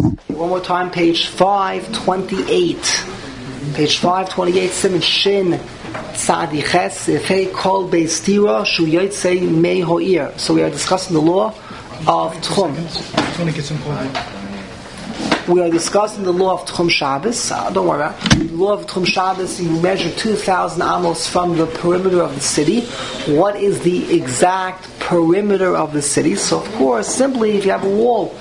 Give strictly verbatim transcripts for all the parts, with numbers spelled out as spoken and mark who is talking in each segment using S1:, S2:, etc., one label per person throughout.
S1: One more time, page five twenty-eight. Page five twenty-eight, Siman Shin, Tzadi Ches, Ifei Kol Beis Tira, Shu Yotzei Mei Ho'ir. So we are discussing the law of Tchum. We are discussing the law of Tchum Shabbos. Uh, don't worry about it. The law of Tchum Shabbos, you measure two thousand amos from the perimeter of the city. What is the exact perimeter of the city? So of course, simply if you have a wall,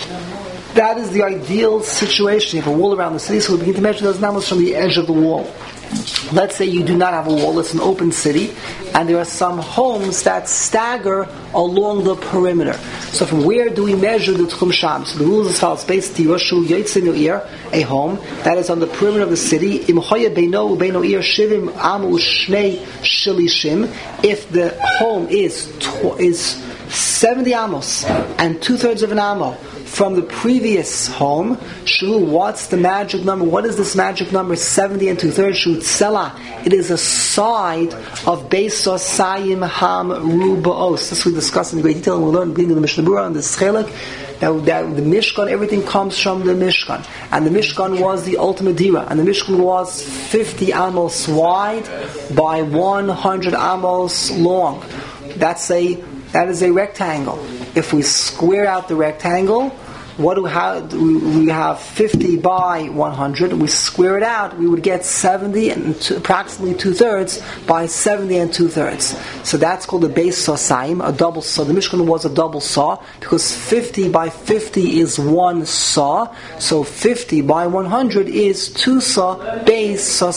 S1: that is the ideal situation. You have a wall around the city, so we begin to measure those amos from the edge of the wall. Let's say you do not have a wall, it's an open city, and there are some homes that stagger along the perimeter. So from where do we measure the Tchum Shabbos? So the rules as follows: Beis Tira, Shu Yotzei Me'ir, a home that is on the perimeter of the city. Im Choya Beino Beino Ir Shivim Amu Shnei Shilishim. If the home is tw- is seventy amos and two thirds of an amo from the previous home, Shu, what's the magic number? What is this magic number? seventy and two thirds. Shu Tzela. It is a side of Beis Osayim Ham Rubaos. This we discussed in great detail, and we'll learn in the beginning of the Mishnah Berurah on the Chelik that, that the Mishkan, everything comes from the Mishkan, and the Mishkan was the ultimate dira, and the Mishkan was fifty amos wide by one hundred amos long. That's a that is a rectangle. If we square out the rectangle, what do we have? We have fifty by one hundred. We square it out, we would get seventy and two, approximately two thirds by seventy and two thirds. So that's called a Beis Saw, a double saw. The Mishkan was a double saw because fifty by fifty is one saw. So fifty by one hundred is two saw. Beis Saw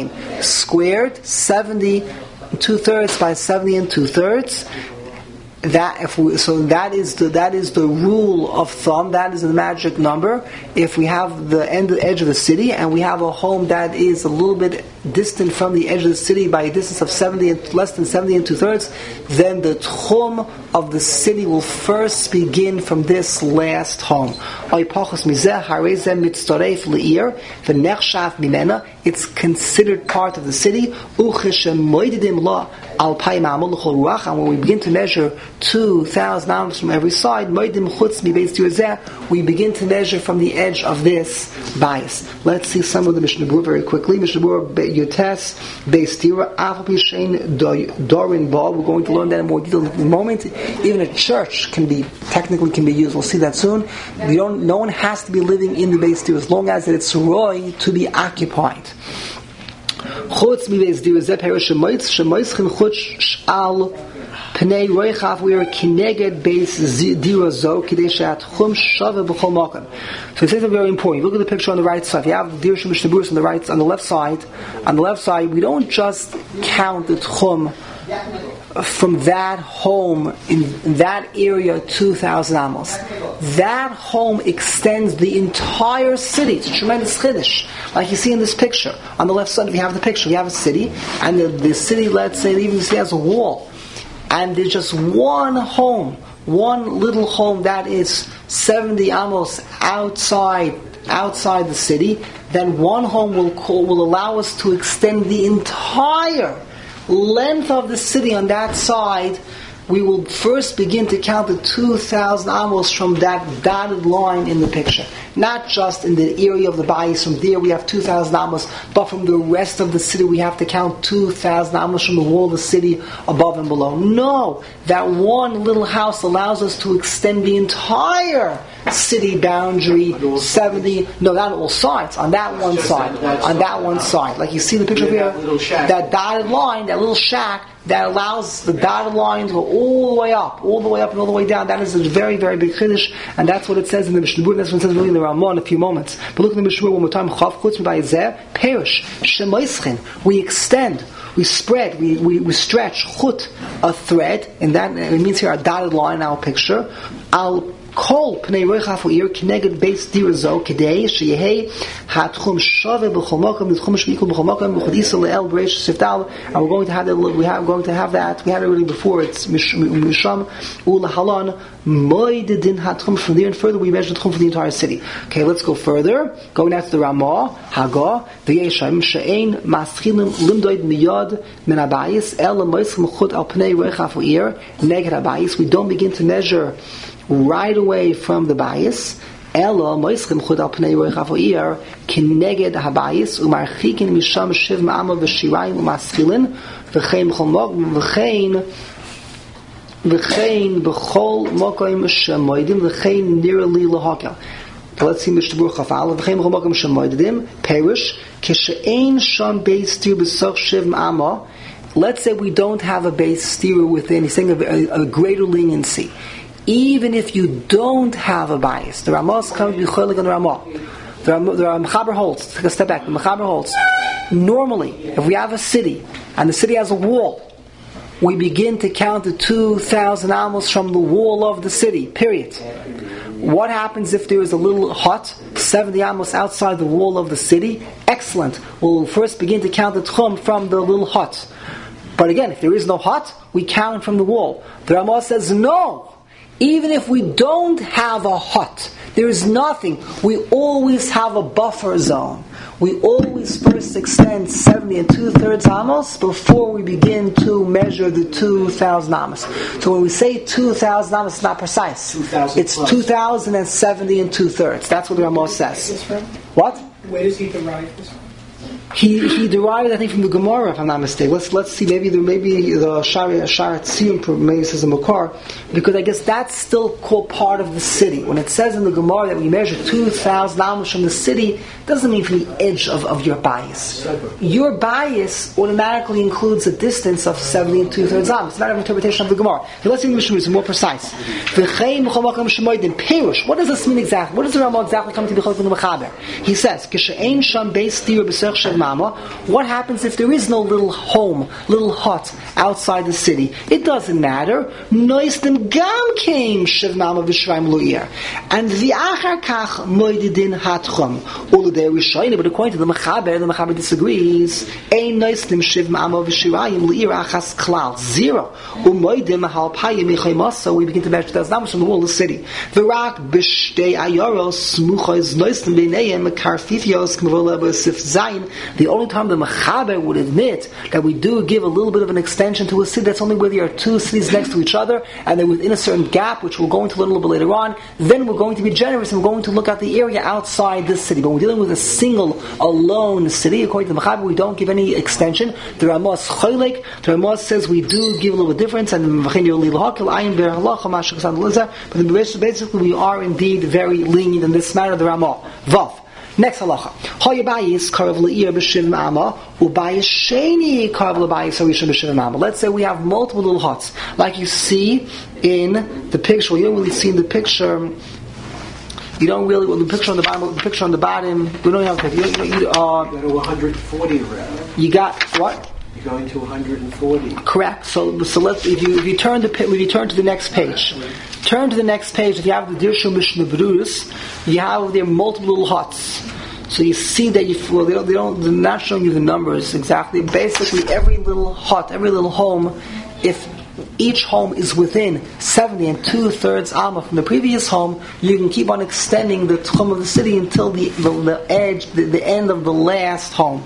S1: squared seventy and two thirds by seventy and two thirds. That if we, so that is the that is the rule of thumb. That is the magic number. If we have the end the edge of the city and we have a home that is a little bit distant from the edge of the city by a distance of seventy and less than seventy and two thirds, then the tchum of the city will first begin from this last home. It's considered part of the city. And when we begin to measure two thousand amos from every side, we begin to measure from the edge of this bias. Let's see some of the Mishnah Berurah very quickly. Mishnah Berurah Yotes Beis Tira Afal Shein Dorin Bal. We're going to learn that in more detail in a moment. Even a church can be technically can be used. We'll see that soon. We don't, no one has to be living in the Beis Tira as long as it's roy to be occupied. Chutz mi Beis Tira zeh perish shemoitz shemoitzchen chutz sh'al pnei roichav. We are kineged Beis Tira zo kidei she'at chum shava b'chol makom. So it says something very important. You look at the picture on the right side. If you have the Dir Shel Mishnah Berurah on the right, on the left side, on the left side, we don't just count the tchum from that home in that area two thousand amos. That home extends the entire city. It's a tremendous chiddush. Like you see in this picture. On the left side, we have the picture. We have a city, and the, the city, let's say, even see has a wall. And there's just one home, one little home that is seventy amos outside outside the city. Then one home will call, will allow us to extend the entire length of the city on that side. We will first begin to count the two thousand amos from that dotted line in the picture. Not just in the area of the bayis, from there we have two thousand amos, but from the rest of the city we have to count two thousand amos from the wall of the city above and below. No, that one little house allows us to extend the entire city boundary, seventy, no, not on all sides, on that one side, on that one side. Like you see the picture here, that dotted line, that little shack, that allows the dotted line to go all the way up, all the way up and all the way down. That is a very, very big chiddush, and that's what it says in the Mishnah Berurah. That's what it says really in the Ramah in a few moments. But look at the Mishnah Berurah one more time. Chav chutz mibayzeh perish shemoischin. We extend, we spread, we, we, we stretch chut, a thread, and that it means here a dotted line in our picture. Al Kol pnei roichav u'ir kineged Beis Tira zo kedei sheyehei hatchum shave b'chol makom l'tchum sh'mikol b'chol makom b'chodisa le'el b'reish siftal. And we're going to have that. We have going to have that. We had it already before. It's misham u'lahalon moed din hatchum. From there and further, we measure the tchum for the entire city. Okay, let's go further. Going out to the Ramah Hagah v'yesham she'ein maschilim limdoid miyad min habayis el moischim chut al pnei roichav u'ir neged habayis. We don't begin to measure right away from the bias. Elo moischim chud al pnei roich avoir kineged habayis umarchikin misham shiv ma'ama v'shirayim u'maschilin v'chein b'chol mogim v'chein v'chein b'chol mokoim shemoidim v'chein nirali lahakel. Let's see Mishnah Berurah Chaf Aleph v'chein b'chol mokoim shemoidim Perish kishe'ein sham beis tir b'soch shiv ma'ama. Let's say we don't have a base stira within, he's saying a, a, a greater leniency. Even if you don't have a bias, the Ramah is coming to be cholik on the Ramah. The Mechaber holds, take a step back, the Mechaber holds, normally, if we have a city, and the city has a wall, we begin to count the two thousand amos from the wall of the city, period. What happens if there is a little hut, seventy amos outside the wall of the city? Excellent. We'll first begin to count the tchum from the little hut. But again, if there is no hut, we count from the wall. The Ramah says, no! Even if we don't have a hut, there is nothing. We always have a buffer zone. We always first extend seventy and two-thirds amos before we begin to measure the two thousand amos. So when we say two thousand amos, it's not precise. It's two thousand and seventy and two-thirds. That's what the Ramah says. What?
S2: Where does he derive this from?
S1: He he derived, I think, from the Gemara, if I'm not mistaken. Let's let's see. Maybe there maybe the Shari Sharat Tziyun maybe says a Makar, because I guess that's still called part of the city. When it says in the Gemara that we measure two thousand amos from the city, it doesn't mean from the edge of, of your bias. Your bias automatically includes a distance of seventy and two thirds amos. It's not an interpretation of the Gemara. So let's see the Mishnah is more precise. Perush. What does this mean exactly? What does the Ramah exactly come to be called in the Mechaber? He says, "Kishe'ein sham beis tir b'soch shel mama." What happens if there is no little home, little hut outside the city? It doesn't matter. Noistem gam came shiv mama v'shraim lo'ir, and v'achar kach moididin hatchum. All of their rishonim, but according to the Mechaber, the Mechaber disagrees. Ein noistem shiv mama v'shraim lo'ir achas klal zero. Umoidim halpayim ichaymasa. We begin to measure those numbers from the wall of the city. V'rak b'shtei ayoros smuchos noistem b'neihem karfithios k'mavola b'sif zayin. The only time the Mechaber would admit that we do give a little bit of an extension to a city, that's only where there are two cities next to each other, and they're within a certain gap, which we'll go into a little bit later on. Then we're going to be generous and we're going to look at the area outside this city. But when we're dealing with a single, alone city, according to the Mechaber, we don't give any extension. The Ramah is choylek. The Ramah says we do give a little bit difference, and but basically we are indeed very lenient in this matter, the Ramah. Vav. Next halacha. Hayabayis karav le'ir b'shiv ma'ama, ubayis sheni karav le'bayis harishon b'shiv ma'ama. Let's say we have multiple little huts, like you see in the picture. Well, you don't really see in the picture. You don't really. Well, the picture on the bottom. The picture on the bottom. We don't have a picture. You, you, you, uh,
S2: you go to one hundred forty around.
S1: You got what?
S2: You're going to one hundred forty.
S1: Correct. So, so let's. If you if you turn the if you turn to the next page. Turn to the next page. If you have the Dirshu Mishnah Berurah, you have there multiple little huts. So you see that you well, they don't, they don't, they're not showing you the numbers exactly. Basically, every little hut, every little home, if each home is within seventy and two thirds amma from the previous home, you can keep on extending the tchum of the city until the the, the edge, the, the end of the last home.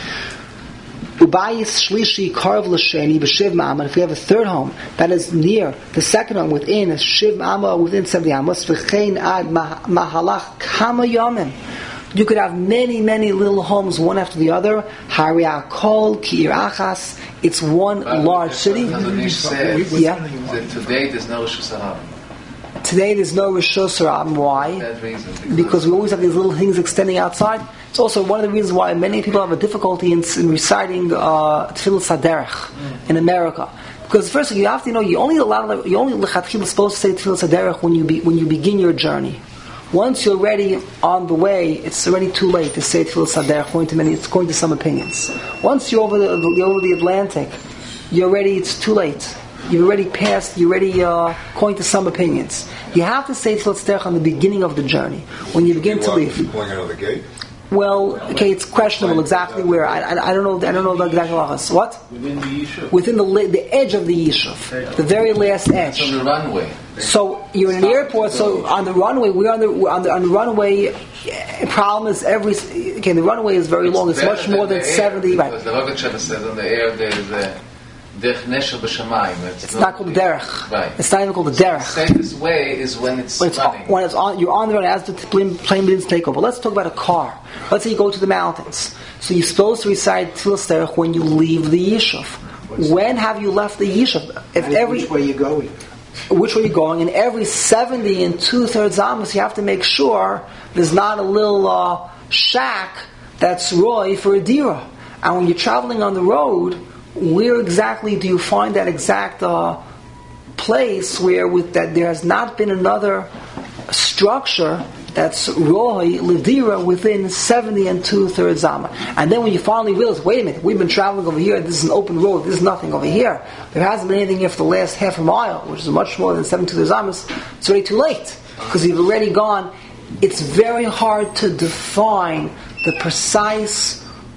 S1: Ubayis shlishi karv l'sheni b'shiv ma'ama. If we have a third home that is near the second home within a shiv ma'ama, within seventy amos, v'chein ad mahalach kama yomim. You could have many, many little homes, one after the other. Haria kol ki'ir achas. It's one uh, large city.
S3: Said,
S1: yeah.
S3: Today there's no Rishus Harabim.
S1: Today there's no Rishus Harabim. Why?
S3: Because,
S1: because we always have these little things extending outside. It's also one of the reasons why many people have a difficulty in, in reciting uh, Tefillah Saderech mm. in America. Because first you have to know you only allow you only lechatchila supposed to say Tefillah Saderech when you be, when you begin your journey. Once you're already on the way, it's already too late to say Tefillah Saderech according to many. It's according to some opinions. Once you're over the, the over the Atlantic, you're already. It's too late. You've already passed. You're already uh, according to some opinions. You have to say Tefillah Saderech on the beginning of the journey when you begin
S4: you
S1: to leave.
S4: Going out of the gate.
S1: Well, okay, it's questionable exactly where. I, I, I don't know. I don't know the exact halachas. What?
S3: Within the Yishuv.
S1: Within the the edge of the Yishuv, the very last edge.
S3: It's on the runway.
S1: So you're in an airport. So on the runway, we're on the we're on the, on the runway. Problem is every okay. The runway is very long. It's, it's much more than seventy. Right.
S3: Because the Rogat Sheva says on the air there's a Derech Nesher B'Shamayim.
S1: It's not called the derech.
S3: Right.
S1: It's not even called the derech.
S3: Safest way is when it's,
S1: When it's, on,
S3: running.
S1: when it's on, you're on the road as the plane, plane begins to take over. Let's talk about a car. Let's say you go to the mountains. So you're supposed to recite Tfilas Derech when you leave the Yishuv. When have you left the Yishuv? If
S2: And
S1: every
S2: which way you going?
S1: which way you're going, and every seventy and two thirds amos, you have to make sure there's not a little uh, shack that's roy for a dira. And when you're traveling on the road, where exactly do you find that exact uh, place where with that there has not been another structure that's roy lidira within seventy and two thirds amma? And then when you finally realize, wait a minute, we've been traveling over here. This is an open road. There's nothing over here. There hasn't been anything here for the last half a mile, which is much more than seventy two thirds ammas. It's already too late because you've already gone. It's very hard to define the precise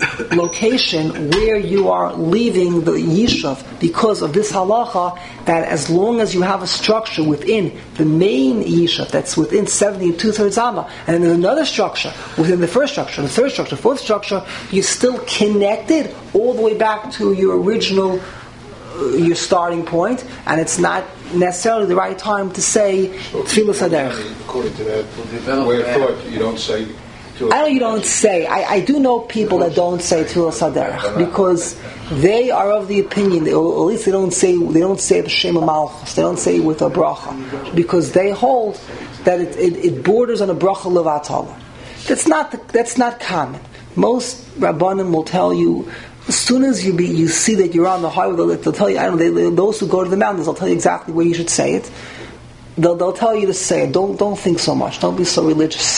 S1: location where you are leaving the Yishuv because of this halacha that as long as you have a structure within the main Yishuv that's within seventy and two thirds amma, and then there's another structure within the first structure, the third structure, fourth structure, you're still connected all the way back to your original uh, your starting point, and it's not necessarily the right time to say Tfilas Haderech.
S4: According to that way of thought, you don't say.
S1: I know you don't say. I, I do know people that don't say Tfilas Haderech because they are of the opinion, or at least they don't say they don't say B'Shem Malchus. They don't say it with a bracha because they hold that it, it, it borders on a bracha levatala. That's not the, that's not common. Most Rabbanim will tell you as soon as you be you see that you're on the highway, they'll, they'll tell you. I don't know. They, those who go to the mountains, they'll tell you exactly where you should say it. They'll, they'll tell you to say it. Don't don't think so much. Don't be so religious.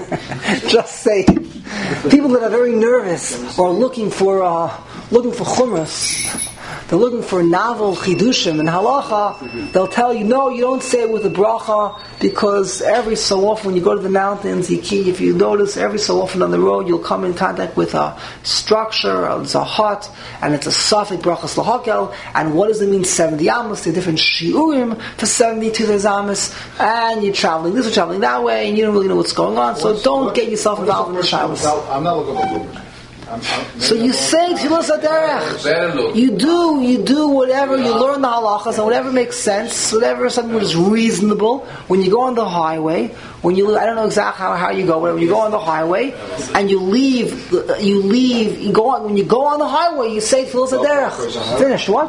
S1: Just say it. People that are very nervous or looking for uh, looking for chumras, they're looking for novel chidushim and halacha. They'll tell you, no, you don't say it with a bracha because every so often when you go to the mountains, you key, if you notice, every so often on the road you'll come in contact with a structure, or it's a hut, and it's a safek brachas lahakel. And what does it mean? seventy amos, the different shiurim for seventy-two there's amos, and you're traveling this, you're traveling that way, and you don't really know what's going on. So don't get yourself involved in the shabbos.
S4: I'm not looking for movement. I'm, I'm,
S1: So you say Tfilas Haderech. You do, you do whatever, you learn the halachas, and whatever makes sense, whatever something is reasonable. When you go on the highway, when you, I don't know exactly how, how you go, but when you go on the highway, and you leave, you leave, you go on, when you go on the highway, you say Tfilas Haderech. Finished, what?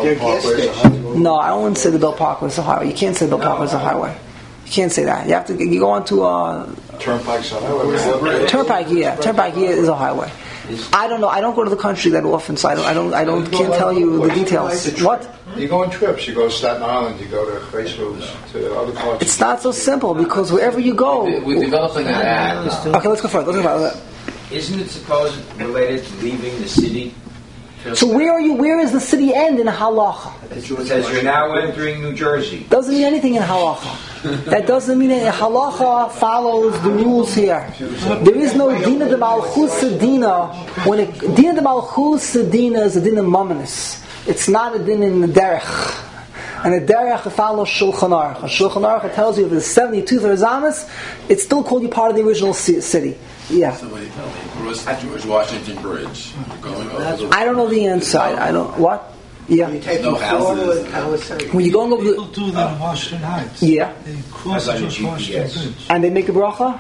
S1: No, I don't want to say the Bell Parkway is a highway. You can't say the Bell Parkway is a highway. You can't say that. You have to, you go on to, uh,
S4: Turnpike's a highway.
S1: Turnpike, yeah. Turnpike, yeah, is a highway. I don't know. I don't go to the country that often, so I don't. I don't. I don't. Can't tell you the details. What?
S4: You go on trips. You go to Staten Island. You go to Facebook, to other parts.
S1: It's not so simple because wherever you go.
S3: We're developing an app.
S1: Okay, let's go further. Let's go further.
S5: Isn't it supposed related to leaving the city?
S1: So where are you? Where is the city end in halacha?
S5: It says you're now entering New Jersey.
S1: Doesn't mean anything in halacha. That doesn't mean anything. Halacha follows the rules here. There is no dina de malchus dina. When it, dina de malchus dina is a dina mominus. It's not a dina in the derech. And the derech follows Shulchan Aruch. Shulchan Aruch tells you if it's seventy-two thirds amas, it's still called you part of the original city. Yeah.
S6: Somebody tell me, cross the George Washington Bridge. You're going over the
S1: I don't know the answer. I, I don't. What? Yeah.
S2: You take
S6: No
S2: them forward,
S6: houses.
S2: Palisade.
S1: When you're going over
S7: People
S1: the
S7: do that in Washington Heights.
S1: yeah,
S7: They cross
S5: That's on
S7: the
S5: the G P
S7: Washington
S5: S.
S7: Bridge.
S1: and they make a bracha.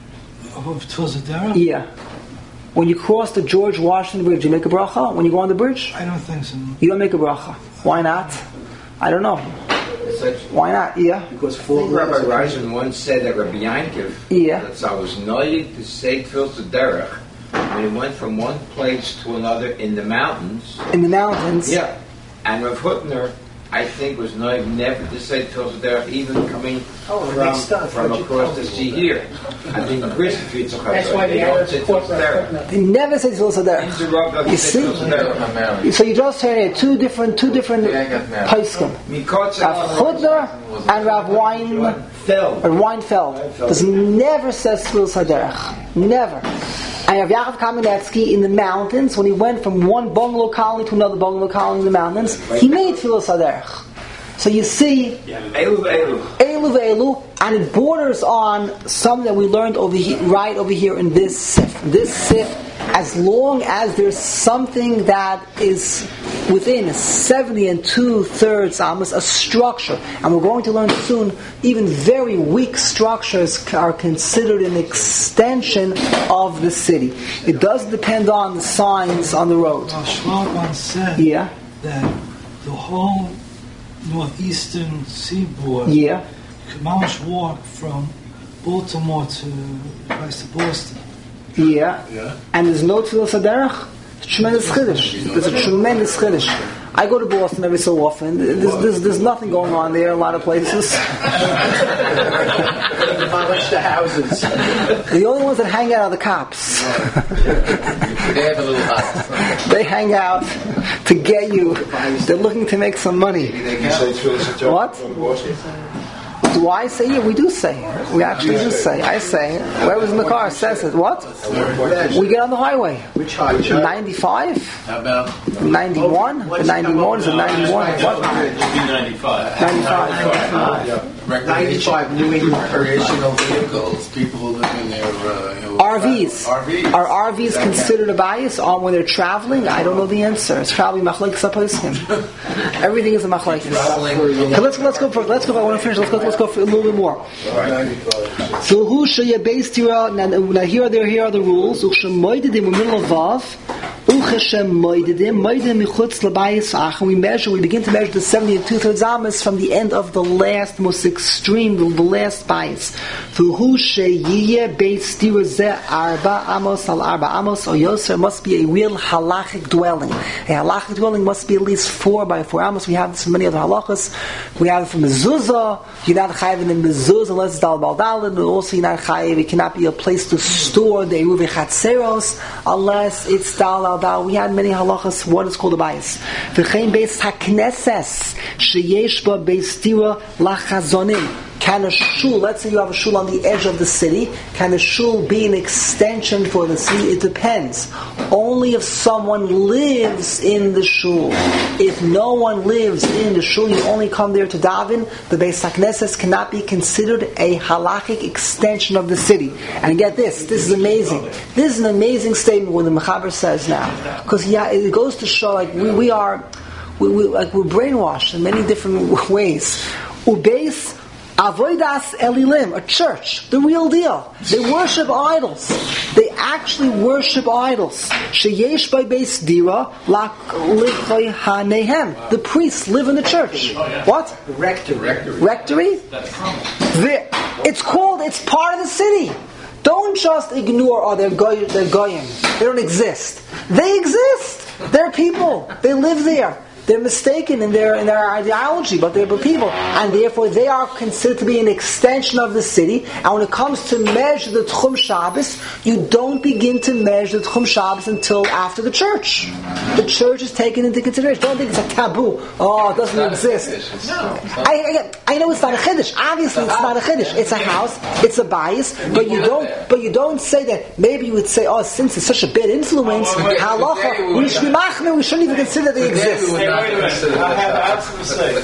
S7: Of Tuzadera?
S1: Yeah. When you cross the George Washington Bridge, you make a bracha. When you go on the bridge,
S7: I don't think so.
S1: you don't make a bracha. Why not? I don't know.
S5: It's like,
S1: Why not? Yeah.
S2: Because
S5: I
S2: four
S5: think Rabbi
S2: letters-
S5: Reisen once said that Rabbi Yankiv,
S1: Yeah.
S5: that I was noted to say Tfilas Haderech when he went from one place to another in the mountains.
S1: In the mountains.
S5: Yeah. And Rav Hutner, I think, was not never to say Tfilas Haderech, even coming
S2: Oh, it
S5: from,
S2: makes sense.
S5: from
S2: What'd you
S5: across
S2: tell
S5: the
S2: me
S5: sea
S2: about
S5: here. I think Brisbane,
S2: That's why
S5: they
S2: the
S5: don't
S2: Arabs
S5: say
S2: caught
S5: Tfilas Haderech.
S2: Rav
S1: They never say Tfilas Haderech.
S5: Interrupt doesn't
S1: You
S5: say
S1: see?
S5: Tfilas Haderech.
S3: I'm married.
S1: So you just heard it. Two different, two different
S3: Yeah, I got married.
S1: paiskim.
S5: Mikotze
S1: Rav Hutner and Rav Wein.
S5: fell.
S1: Or Weinfeld does never says Tfilas Haderech. Never. And Rav Yaakov Kamenetsky in the mountains, when he went from one bungalow colony to another bungalow colony in the mountains, he made Tfilas Haderech. So you see,
S5: Elu, Elu.
S1: Elu ve'elu, and it borders on something that we learned over here, right over here in this sif. This sif, as long as there's something that is within seventy and two-thirds amos, a structure. And we're going to learn soon, even very weak structures are considered an extension of the city. It does depend on the signs on the road.
S7: Well, Schwab once said
S1: Yeah,
S7: that the whole northeastern seaboard,
S1: yeah.
S7: you could almost walk from Baltimore to, to Boston.
S1: Yeah. And there's no Tfilas Haderech. It's a tremendous chiddush. There's a tremendous chiddush. I go to Boston every so often. There's, there's, there's nothing going on there in a lot of places.
S2: Demolish the houses.
S1: The only ones that hang out are the cops.
S3: They have a little hut.
S1: They hang out to get you. They're looking to make some money.
S4: You say Tfilas Haderech
S1: What?
S4: from Boston?
S1: Do I say it? We do say it. We actually do say it. I say it. Whoever's in the car says it. What? We get on the highway.
S2: Which high?
S1: ninety-five?
S6: How about
S1: ninety-one? ninety-one? Is it ninety-one? What?
S6: ninety-five?
S1: ninety-five.
S2: ninety-five New England.
S6: Recreational vehicles. People who live in their uh, you know,
S1: R Vs.
S6: R Vs.
S1: Are R Vs considered a bias on when they're traveling? I don't know the answer. It's probably machlekes haposkim. Everything is a machlekes. Okay, let's let's go for let's go. I want to finish. Let's go. Let's go for a little bit more. So who should you base tira? Now here are there here are the rules. Uchshem moededim in the middle of vav. Uchshem moededim moededim michutz labayis ach. And we measure. We begin to measure the seventy and two thirds amos from the end of the last, most extreme, the, the last bias. So who sheyiyeh base tira ze arba amos al arba amos or yoser must be a real halachic dwelling. A halachic dwelling must be at least four by four amos. We have this from many other halachas. We have it from mezuzah. You're not chayiv in the mezuzah unless it's dal baldal, and also you're not chayiv. It cannot be a place to store the eruv chatzeros unless it's dal baldal. We had many halachas. What is called a bias? V'chein beis hakneses sheyesh ba beis tira lachazonim. Can a shul, let's say you have a shul on the edge of the city, can a shul be an extension for the city? It depends. Only if someone lives in the shul. If no one lives in the shul, you only come there to daven, the Beis HaKnesses cannot be considered a halachic extension of the city. And get this, this is amazing. This is an amazing statement what the Mechaber says now. Because yeah, it goes to show like we, we are, we, we, like we're brainwashed in many different ways. Ubeis Avodas Elilim, a church, the real deal. They worship idols. They actually worship idols. Sheyesh by Beis Dira, Lichoy Hanehem. The priests live in the church. What?
S2: Rectory.
S1: Rectory? The, it's called, it's part of the city. Don't just ignore, oh, they're, goy, they're goyim. They don't exist. They exist. They're people. They live there. They're mistaken in their in their ideology, but they're people, and therefore they are considered to be an extension of the city. And when it comes to measure the Tchum Shabbos, you don't begin to measure the Tchum Shabbos until after the church. The church is taken into consideration. Don't think it's a taboo. Oh, it doesn't exist.
S3: No,
S1: I, I, I know it's not a chiddush. Obviously, it's not a chiddush. It's a house. It's a bias. But you don't. But you don't say that. Maybe you would say, oh, since it's such a bad influence, halacha, we should be machmir. We shouldn't even consider they exist.
S8: Wait a minute. I have, I have something to say.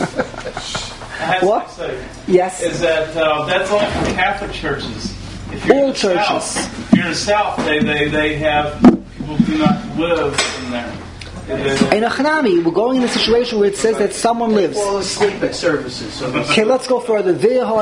S8: I have
S1: What?
S8: something to say.
S1: Yes.
S8: Is that uh, that's only for Catholic churches. If you're
S1: All
S8: in the
S1: churches.
S8: South, if you're in the South, they, they, they have people do not live in there. They-
S1: In a Hanami, we're going in a situation where it says that someone lives.
S2: Fall asleep at services. So
S1: Okay, let's go further.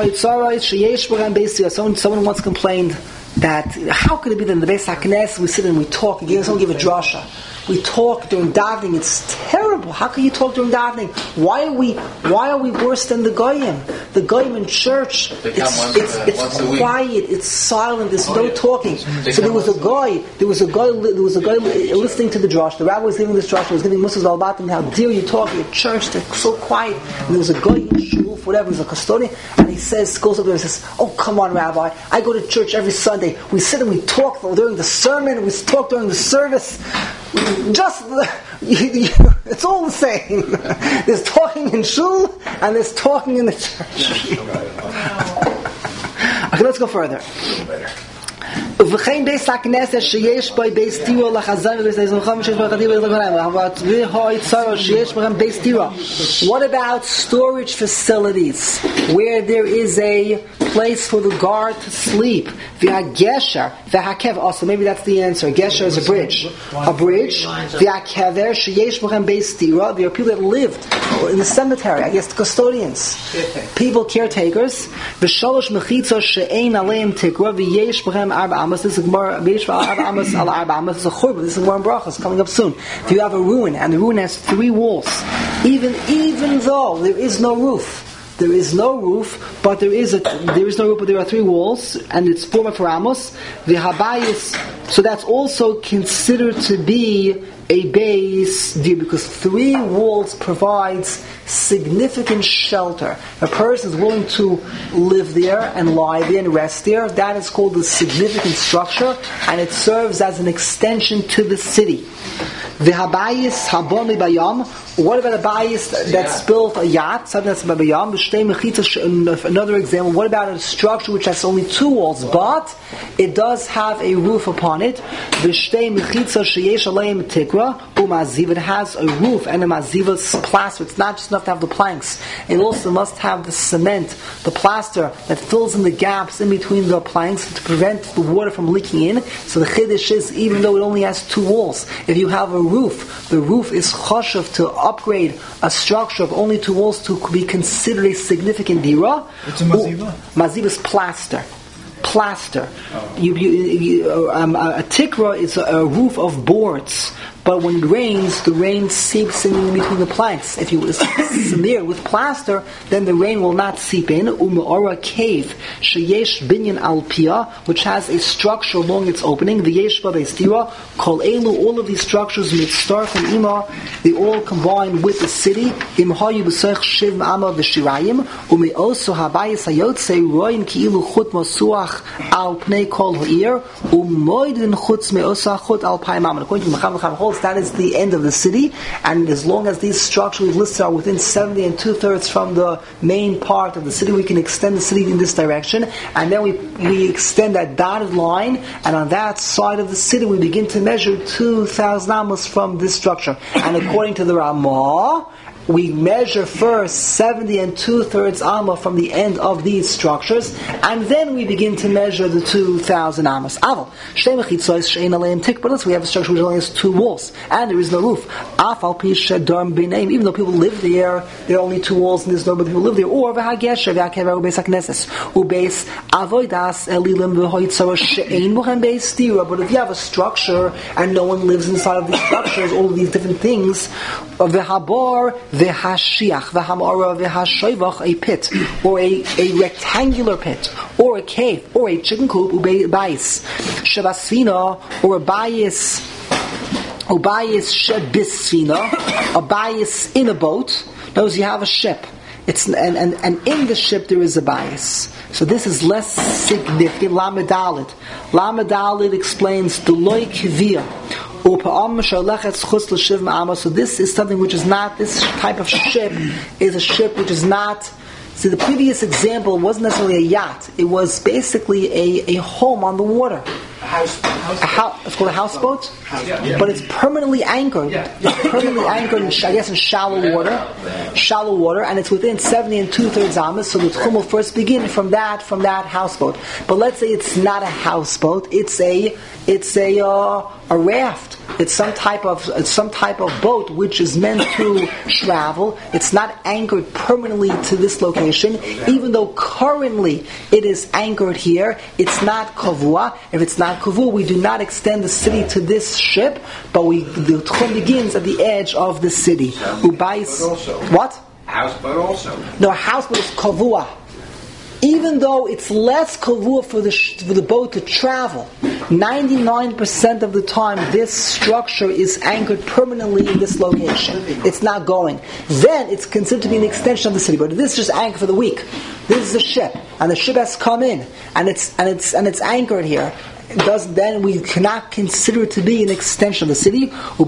S1: Someone, someone once complained that how could it be that in the Beis HaKnesses we sit and we talk and someone give a drasha? We talk during davening. It's terrible. How can you talk during davening? Why are we? Why are we worse than the goyim? The goyim in church,
S3: They come
S1: it's
S3: once,
S1: it's,
S3: uh,
S1: it's
S3: once a week.
S1: quiet. It's silent. There's no talking.
S3: They
S1: So there
S3: come
S1: was a
S3: once a
S1: guy. There was a guy. There was a guy listening to the drash. The rabbi was giving this drash. He was giving Muslims al batim. How dare you talk in church? They're so quiet. And there was a guy in shul, whatever. He's a custodian, and he says, goes up there and says, "Oh, come on, Rabbi. I go to church every Sunday. We sit and we talk during the sermon. We talk during the service. Just." It's all the same. There's talking in shul and there's talking in the church. Okay, let's go further. וכן בייס הכנסת שיש בו בייס טירו לחזן ובייס היזמחם שיש בו חדיב ולגוניים אבל והוי צרו שיש בו בייס טירו. What about storage facilities where there is a place for the guard to sleep. V'hagesher, v'hakev. Also, maybe that's the answer. Gesher is a bridge. A bridge. V'hakever sheyesh b'chem beis tira. There are people that lived in the cemetery. I guess the custodians, people, caretakers. V'shalosh mechitzos she'ein aleim tikra v'yesh b'chem arba amos. This is Gemara. V'yesh b'chem arba amos al arba amos. This is a churban. This is Gemara in Brachos coming up soon. If you have a ruin and the ruin has three walls, even even though there is no roof. There is no roof, but there is a there is no roof, but there are three walls, and it's forma for Amos. The habayis, so that's also considered to be a base deal because three walls provides significant shelter. A person is willing to live there and lie there and rest there. That is called a significant structure, and it serves as an extension to the city. The habayis habon bayam. What about a bayis that's built a yacht? Something that's bayam. Another example. What about a structure which has only two walls, but it does have a roof upon it? It has a roof and a maziva's plaster. It's not just enough to have the planks. It also must have the cement, the plaster that fills in the gaps in between the planks to prevent the water from leaking in. So the chiddush is, even though it only has two walls, if you have a roof, the roof is chashuv to upgrade a structure of only two walls to be considered a significant dira.
S7: It's a maziva?
S1: Maziva is plaster. Plaster. Oh. You, you, you, um, a tikra is a, a roof of boards. But when it rains, the rain seeps in between the planks. If you smear with plaster, then the rain will not seep in. Umeora cave, sheyesh binyan al pia, which has a structure along its opening. The yeshba beistira, kol elu, all of these structures mitzarf and ima, they all combine with the city. Imhayu b'sech shiv ama v'shirayim, ume also habayis hayotze roin ki'ilu chut masuach al pnei kol ha'ir, umoidin chutz me'osa chut al payim aman. According to Mecham Mecham, that is the end of the city, and as long as these structures we've listed are within seventy and two-thirds from the main part of the city, we can extend the city in this direction, and then we we extend that dotted line, and on that side of the city we begin to measure two thousand amos from this structure. And according to the Ramah, we measure first seventy and two-thirds amma from the end of these structures, and then we begin to measure the two thousand amos. Aval, but let's we have a structure which only has two walls, and there is no roof. Even though people live there, there are only two walls, and there's nobody who live there. Or but if you have a structure and no one lives inside of these structures, all of these different things, of the habar, the hashiach, the hamara, the hashoivach, a pit, or a, a rectangular pit, or a cave, or a chicken coop, ubayis, shabasfina, or a bayis, ubayis shebisfina, a bayis in a boat. Notice you have a ship. It's and, and, and in the ship there is a bias. So this is less significant. Lamedalit. Lamedalit explains the loy kivia. So this is something which is not, this type of ship is a ship which is not, see the previous example wasn't necessarily a yacht, it was basically a, a home on the water.
S2: A house, house
S1: a house, it's called a houseboat, house yeah. But it's permanently anchored. Yeah. It's permanently anchored, in, I guess, in shallow water, shallow water, and it's within seventy and two thirds amos. So the tchum will first begin from that, from that houseboat. But let's say it's not a houseboat; it's a, it's a, uh, a raft. It's some type of, it's some type of boat which is meant to travel. It's not anchored permanently to this location, even though currently it is anchored here. It's not kavua. If it's not kavua, we do not extend the city to this ship, but we the tchum begins at the edge of the city. Ubais, what?
S5: Houseboat also.
S1: No, a houseboat is kavua. Even though it's less kavua for the sh- for the boat to travel, ninety-nine percent of the time this structure is anchored permanently in this location. It's not going. Then it's considered to be an extension of the city. But this is just anchored for the week. This is a ship, and the ship has come in, and it's and it's and it's anchored here. Does then we cannot consider it to be an extension of the city.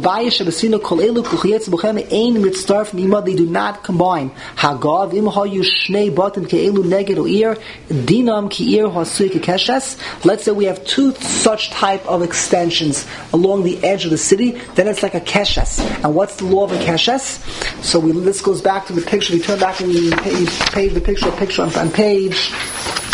S1: They do not combine. Let's say we have two such type of extensions along the edge of the city, then it's like a keshes. And what's the law of a keshes? So we, this goes back to the picture. We turn back and we pay, pay the picture, picture on, on page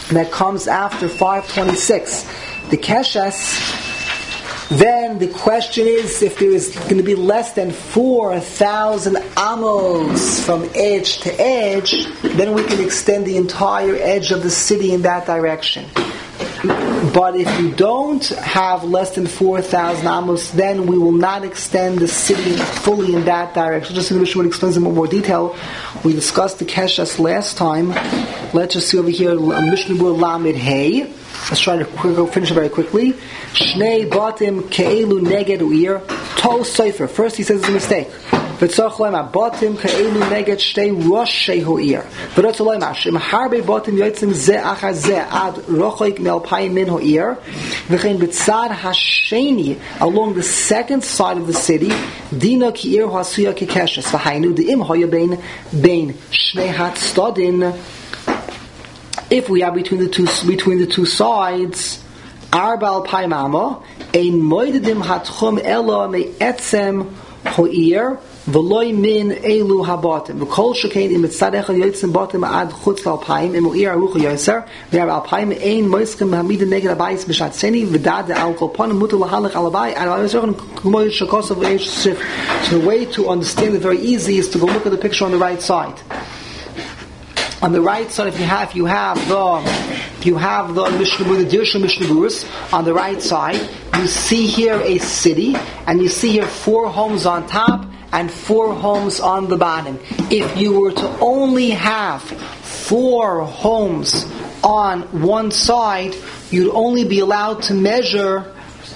S1: that comes after five twenty-six, the Keshes, then the question is, if there is going to be less than four thousand amos from edge to edge, then we can extend the entire edge of the city in that direction. But if you don't have less than four thousand amos, then we will not extend the city fully in that direction. Just in the Mishnah explains in more detail. We discussed the Keshes last time. Let's just see over here, Mishnah Berurah Lamed Hey. Let's try to quick, finish it very quickly. Shnei batim ke'elu neged u'ir tol sefer. First he says it's a mistake. V'tzorch lo'imar batim ke'elu neged shtei roshei ho'ir. V'rotz lo'imar shem harbe batim yotzim ze achar ze ad rochoik me'alpayim min ho'ir. V'chein b'tzad hasheni, along the second side of the city, dina ki'ir ha'asuya ke'keshes. V'hainu de'im hoya bein bein shnei hatztadin. If we are between the two between the two sides, arba alpayim amo, ein moededim hatchum elo me'etzem ho'ir v'loi min elu habatim. V'kol shekein im etzad echad yotzim batim ad chutz alpayim im ho'ir arucha yoser v'ar alpayim ein moiskim hamida neged abayis b'shat seni v'dad al kol panim mutar lahalech al abay and al yoser kumoy shakosov v'eish shif. So the way to understand it very easy is to go look at the picture on the right side. On the right side, if you have, if you have the, if you have the Mishnah Berurah, the Dirshu Mishnah Berurah, on the right side, you see here a city, and you see here four homes on top and four homes on the bottom. If you were to only have four homes on one side, you'd only be allowed to measure,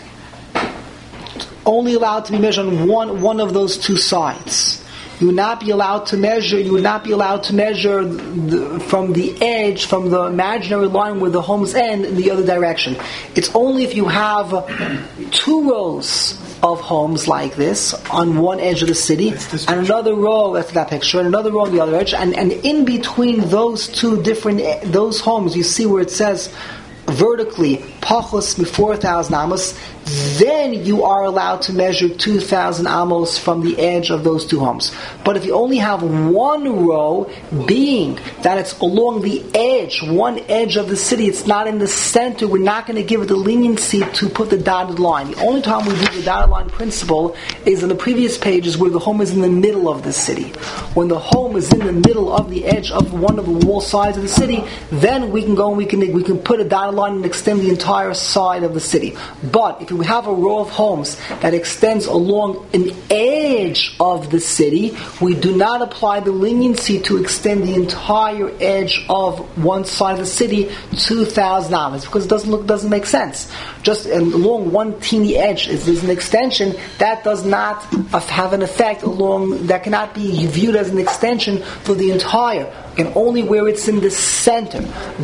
S1: only allowed to be measured on one one of those two sides. You would not be allowed to measure. You would not be allowed to measure the, from the edge, from the imaginary line where the homes end, in the other direction. It's only if you have two rows of homes like this on one edge of the city, and another row after that picture, and another row on the other edge, and, and in between those two different those homes, you see where it says vertically pachos mi four thousand amos, then you are allowed to measure two thousand amos from the edge of those two homes. But if you only have one row, being that it's along the edge, one edge of the city, it's not in the center, we're not going to give it the leniency to put the dotted line. The only time we do the dotted line principle is in the previous pages where the home is in the middle of the city. When the home is in the middle of the edge of one of the wall sides of the city, then we can go and we can we can put a dotted line and extend the entire side of the city. But if we have a row of homes that extends along an edge of the city, we do not apply the leniency to extend the entire edge of one side of the city two thousand amos, because it doesn't look doesn't make sense. Just along one teeny edge is there's an extension that does not have an effect along that cannot be viewed as an extension for the entire, and only where it's in the center.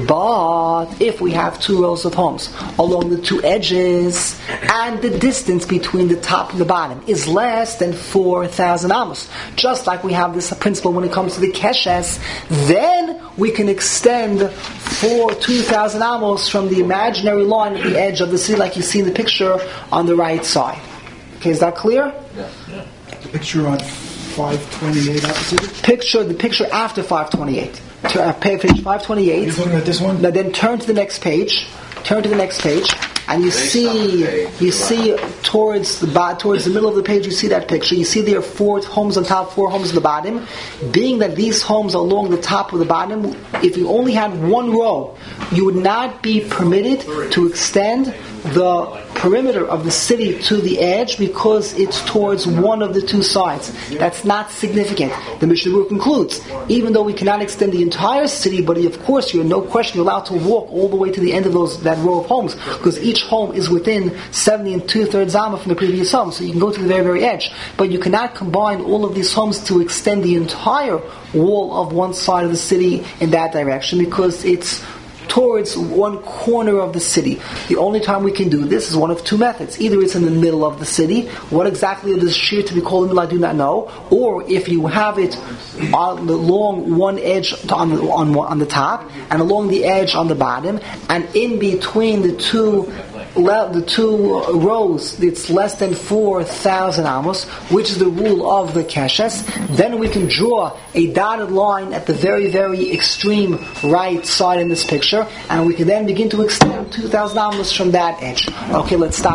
S1: But if we have two rows of homes along the two edges and the distance between the top and the bottom is less than four thousand amos, just like we have this principle when it comes to the keshes, then we can extend for two thousand amos from the imaginary line at the edge of the city, like you see in the picture on the right side. Okay, is that clear?
S3: Yeah.
S9: Yeah. The picture on five twenty-eight opposite?
S1: Picture, the picture after five twenty-eight. To, uh, page five twenty-eight.
S9: You're looking at this one?
S1: Now then turn to the next page. Turn to the next page. And you
S3: Based
S1: see,
S3: page,
S1: you
S3: right.
S1: see towards the bo- towards the middle of the page, you see that picture. You see there are four homes on top, four homes on the bottom. Being that these homes are along the top of the bottom, if you only had one row, you would not be permitted to extend the perimeter of the city to the edge because it's towards one of the two sides. That's not significant. The Mishnah Berurah concludes, even though we cannot extend the entire city, but of course you're no question you're allowed to walk all the way to the end of those that row of homes, because each home is within seventy and two-thirds zama from the previous home, so you can go to the very, very edge. But you cannot combine all of these homes to extend the entire wall of one side of the city in that direction, because it's towards one corner of the city. The only time we can do this is one of two methods. Either it's in the middle of the city, what exactly it is sheer to be called in the middle I do not know, or if you have it on, along one edge on the, on, on the top, and along the edge on the bottom, and in between the two le- the two rows, it's less than four thousand amos, which is the rule of the keshes. Then we can draw a dotted line at the very, very extreme right side in this picture, and we can then begin to extend two thousand amos from that edge. Okay, let's stop.